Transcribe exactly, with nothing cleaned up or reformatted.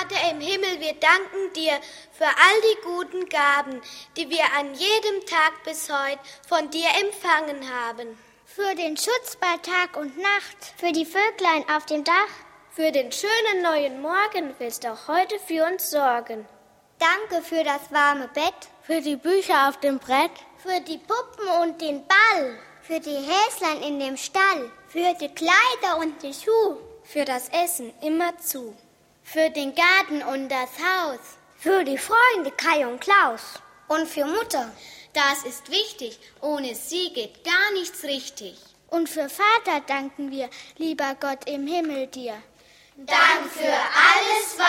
Vater im Himmel, wir danken dir für all die guten Gaben, die wir an jedem Tag bis heute von dir empfangen haben. Für den Schutz bei Tag und Nacht, für die Vöglein auf dem Dach. Für den schönen neuen Morgen willst du auch heute für uns sorgen. Danke für das warme Bett, für die Bücher auf dem Brett, für die Puppen und den Ball, für die Häslein in dem Stall, für die Kleider und die Schuhe, für das Essen immerzu, für den Garten und das Haus, für die Freunde Kai und Klaus und für Mutter. Das ist wichtig, ohne sie geht gar nichts richtig. Und für Vater danken wir, lieber Gott im Himmel dir. Dank für alles,